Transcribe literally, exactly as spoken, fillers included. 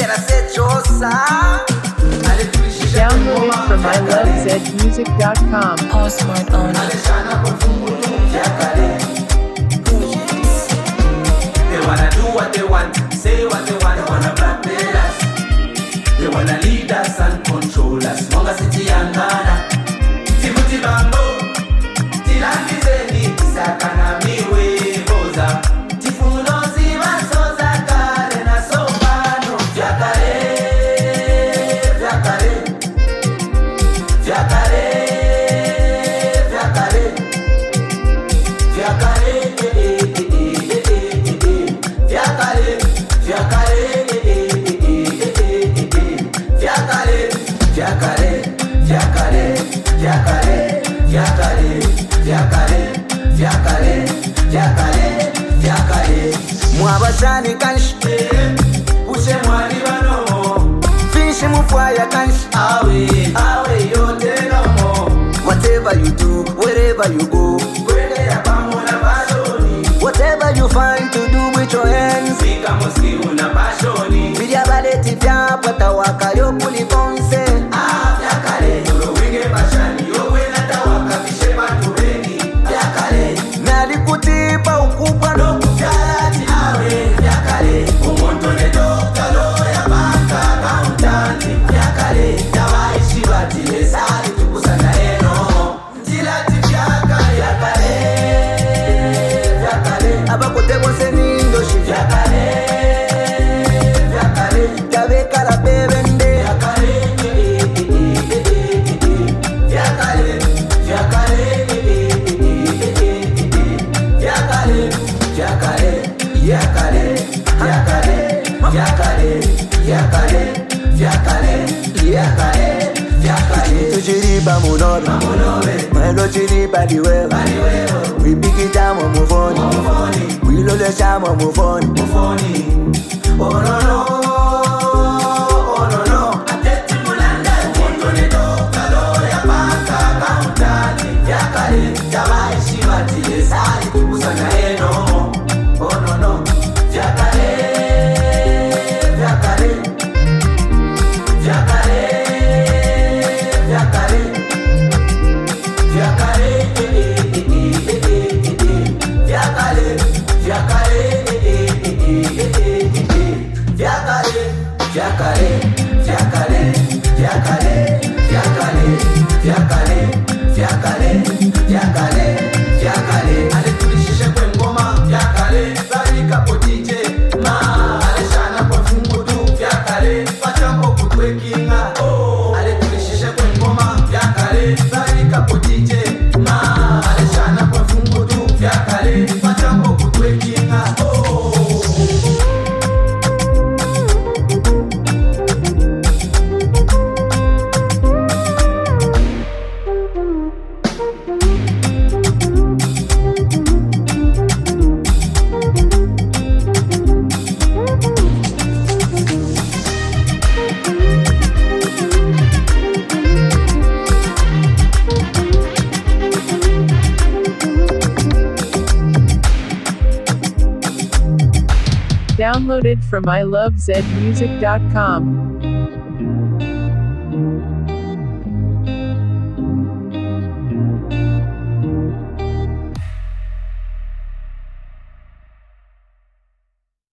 Download it from I love zed music dot com. Password on it. They wanna do what they want, say what they want. They wanna blackmail us. They wanna lead us and control us. Monga city angana. Timuti bambo. Tilandi zeni sakana miwe boza. Tifuno zima soza kare na sobano. Vyakare, vyakare, vyakare, vyakare, vyakare, vyakare, vyakare, vyakare, vyakare, vyakare, vyakare, vyakare, vyakare, vyakare, vyakare, vyakare. Mwabashani kanshi, pushe mwari bano. Fishi mufwaya kanshi, awe, awe yote nomo. Whatever you do, wherever you go, kwende ya pamona bashoni. Whatever you find to do with your hands, sika moski una bashoni. Vidya baleti vya pata waka yo kuliponse. Ah, vyakare, yoro winge bashani. Yo wena tawaka vishe batu beni. Vyakare, nali kutipa ukupwa no kujarati. Awe, vyakare, umonto ne dokta lo ya banka kauntanti. Vyakare, dawaishi batile sari tukusana eno. Njilati vyakare, vyakare, vyakare. Abakote bose nindoshi vyakare, vyakare. Tabeka la bebende vyakare, vyakare, vyakare, vyakare, vyakare, vyakare, vyakare, vyakare, vyakare, vyakare, vyakare, vyakare. Tuchiriba munobe, mwelo chiriba diwewe. We pick it down on move on. We load the sham on move on. Oh no no, oh no no. Ateti mulanda, mondo ne doka lo ya banka kauntanti. Vyakare, jawaishi batile sari tukusana eno. Oh no no, vyakare, vyakare, vyakare, vyakare, vyakare, vyakare, vyakare, vyakare, vyakare, vyakare, vyakare, vyakare, vyakare, vyakare, vyakare, vyakare. Ale tulishishe kwe ngoma vyakare, zarika potije ma. Ale shana kwa fungu tu vyakare, pachambo kutwe kinga. Oh, ale tulishishe kwe ngoma vyakare, zarika potije ma. Ale shana kwa fungu tu vyakare, pachambo kutwe kinga. Oh. Downloaded from I love zed music dot com.